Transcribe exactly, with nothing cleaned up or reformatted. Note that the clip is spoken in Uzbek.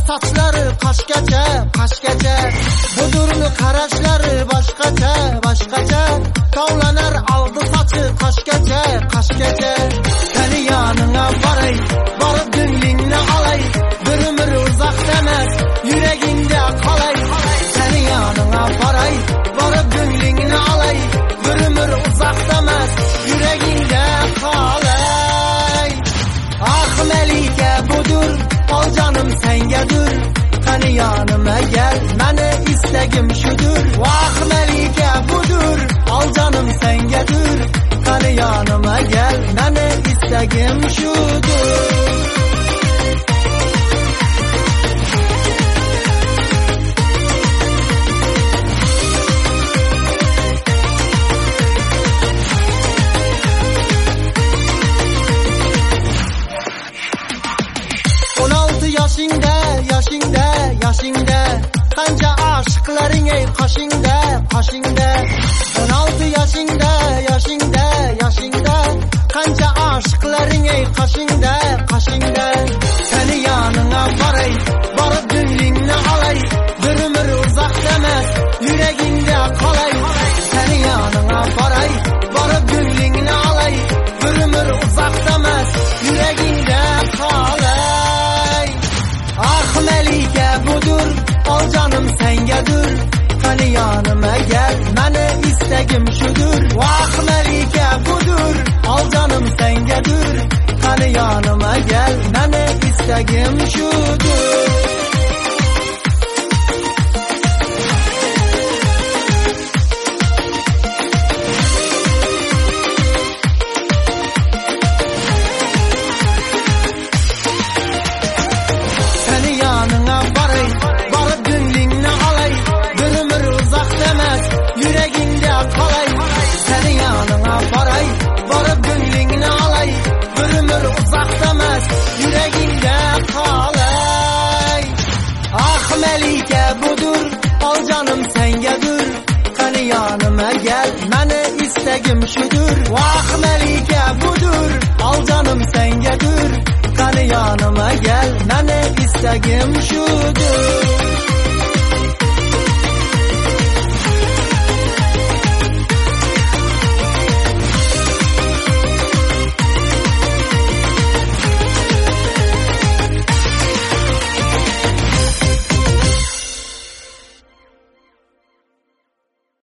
sochlari qoshgacha, qoshgacha. Budurni qarashlari boshqacha, boshqacha. Tovlanar oldi sochi qoshgacha, qoshgacha. Seni yanına boray, borib ko'nglingni olay. Bir umr uzoq emas, yuragingda qolay. Seni yanına boray, borib ko'nglingni olay. Bir umr uzoq emas, yuragingda qolay. Ah Melike budur, ol canım sengadir. Qani yanıma gel, meni istagim shudur. Vah Melike budur, ol canım sengadir. Qani yanıma gel, meni istagim shudur. Yoshingda, yoshingda, yoshingda qancha oshiqlaring ey qoshingda, qoshingda. o'n olti yoshingda, yoshingda, yoshingda qancha oshiqlaring ey qoshingda, qoshingda. Seni yanına boray, borib ko'nglingni olay. Bir umr uzoq emas, yuragingda qolay. Seni yanına boray, borib ko'nglingni olay. Bir umr uzoq emas, yuragingda qolay. Ah Melike budur, ol canım sengadir. Qani yanıma gel, meni istagim shudur. Vah Melike budur, ol canım sengadir. Qani yanıma gel, meni istagim shudur. Yuragingda qolay. Seni yanına boray, borib ko'nglingni olay. Bir umr uzoq emas, yuragingda qolay. Ah Melike budur, ol canım sengadir. Qani yanıma gel, meni istagim shudur. Vah Melike budur, ol canım sengadir. Qani yanıma gel, meni istagim shudur.